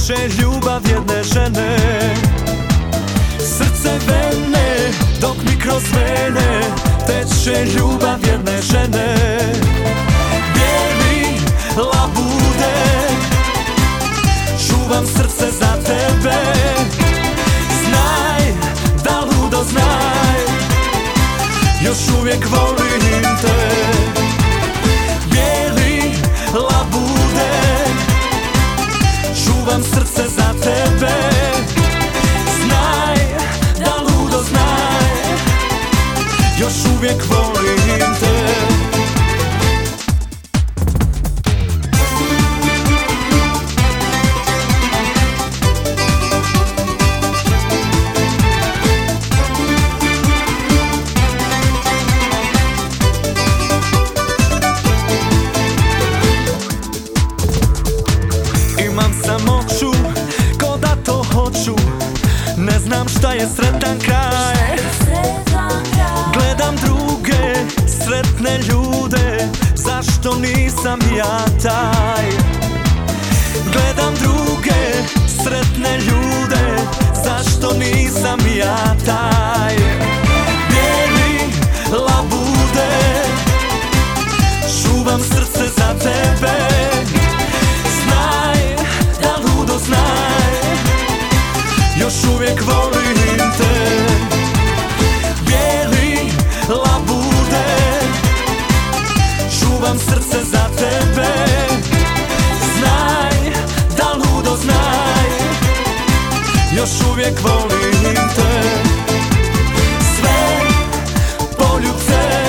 teče ljubav jedne žene. Srce vene, dok mi kroz vene teče ljubav jedne žene. Bijeli labude, čuvam srce za tebe. Znaj, da ludo znaj, još uvijek volim te. Bijeli labude, čuvam srce za tebe. Znaj, da ludo znaj, još uvijek volim te. Imam samoću, ko da to hoću, ne znam šta je sretan kraj. Gledam druge sretne ljude, zašto nisam ja taj? Gledam druge sretne ljude, zašto nisam ja taj? Bijeli labude, čuvam srce za tebe. Znaj, da ludo znaj, još uvijek volim te. Bijeli labude, čuvam srce za tebe. Znaj, da ludo znaj, još uvijek volim te. Sve poljubce,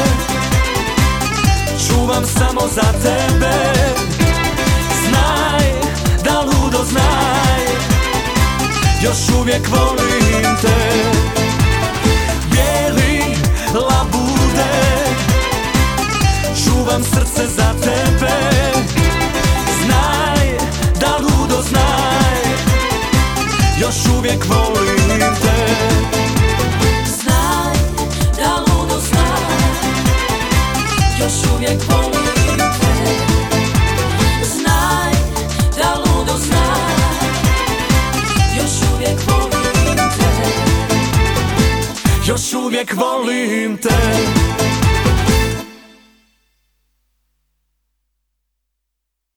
čuvam samo za tebe. Znaj, da ludo znaj, još uvijek volim te. Bijeli labude, čuvam srce za tebe. Znaj, da ludo znaj, još uvijek volim te. Znaj, da ludo znaj, još uvijek volim te. Znaj, da ludo znaj, još uvijek volim te. Još uvijek volim te.